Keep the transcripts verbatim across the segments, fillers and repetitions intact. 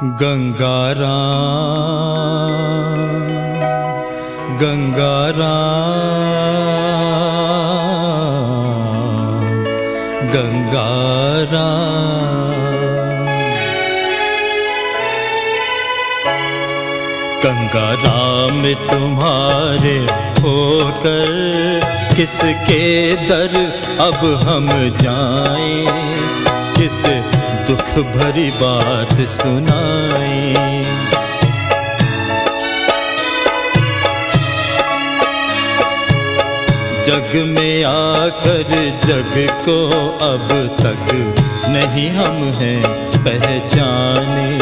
गंगाराम गंगाराम गंगाराम गंगाराम तुम्हारे होकर किसके दर अब हम जाएं, किस दुख भरी बात सुनाएं। जग में आकर जग को अब तक नहीं हम हैं पहचाने,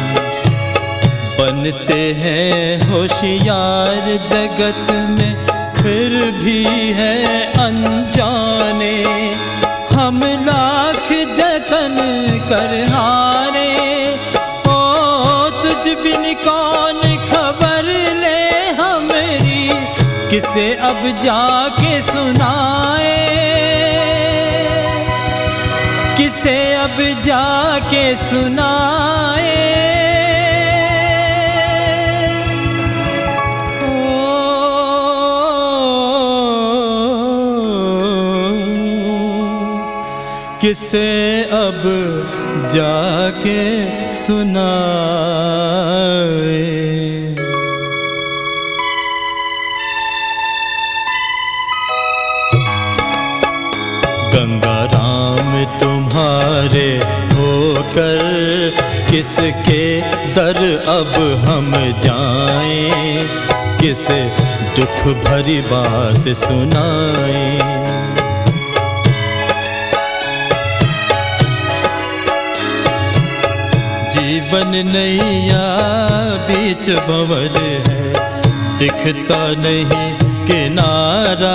बनते हैं होशियार जगत में फिर भी है अनजाने। हम लाख जतन कर हारे, ओ तुझ बिन कौन खबर ले हमारी, किसे अब जाके सुनाए, किसे अब जाके सुनाए। किसे अब जाके सुनाए। गंगाराम तुम्हारे होकर किसके दर अब हम जाएं, किसे दुख भरी बात सुनाएं। जीवन नैया बीच भंवर है, दिखता नहीं किनारा।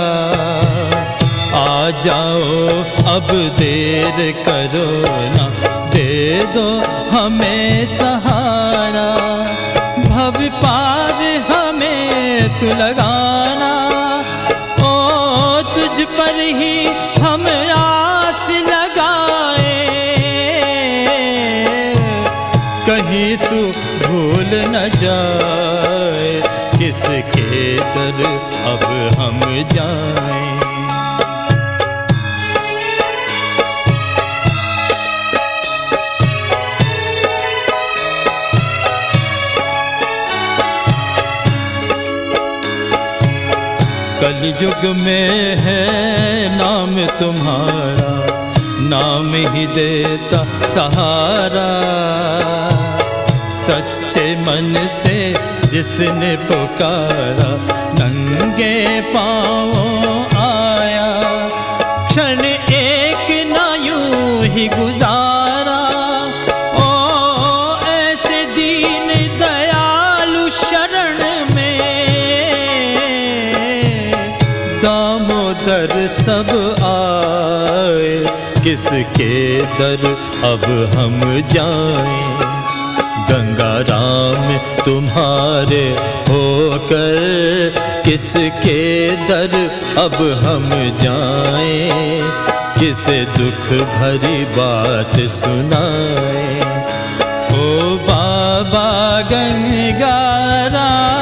आ जाओ अब देर करो ना, दे दो हमें सहारा। भव पार हमें तू लगाना, ओ तुझ पर ही हम आस लगाए। कहीं तू भूल न जाए, किसके दर अब हम जाएं। कलयुग में है नाम तुम्हारा, नाम ही देता सहारा। सच्चे मन से जिसने पुकारा, नंगे पाँवों आया। क्षण एक ना यूं ही गुजारा, ओ ऐसे दीन दयालु शरण में दामोदर सब आए। किसके दर अब हम जाएं, गंगाराम तुम्हारे होकर किसके दर अब हम जाएं, किसे दुख भरी बात सुनाएं। ओ बाबा गंगाराम।